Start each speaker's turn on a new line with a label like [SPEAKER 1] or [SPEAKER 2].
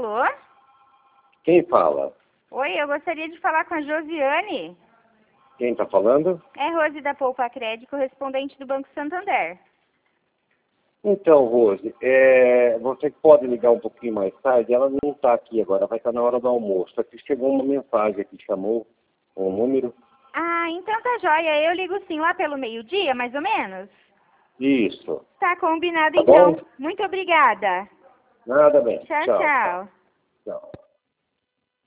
[SPEAKER 1] Alô?
[SPEAKER 2] Quem fala?
[SPEAKER 1] Oi, eu gostaria de falar com a Josiane.
[SPEAKER 2] Quem está falando?
[SPEAKER 1] É Rose da Poupa Crédito, correspondente do Banco Santander.
[SPEAKER 2] Então, Rose, você pode ligar um pouquinho mais tarde? Ela não está aqui agora, vai estar na hora do almoço. Aqui chegou uma mensagem aqui, chamou um número.
[SPEAKER 1] Ah, então tá joia. Eu ligo sim lá pelo meio-dia, mais ou menos.
[SPEAKER 2] Isso.
[SPEAKER 1] Tá combinado
[SPEAKER 2] Tá
[SPEAKER 1] então.
[SPEAKER 2] bom?
[SPEAKER 1] Muito obrigada.
[SPEAKER 2] Nada bem.
[SPEAKER 1] Tchau,
[SPEAKER 2] Tchau, tchau.
[SPEAKER 1] tchau.
[SPEAKER 2] Tchau.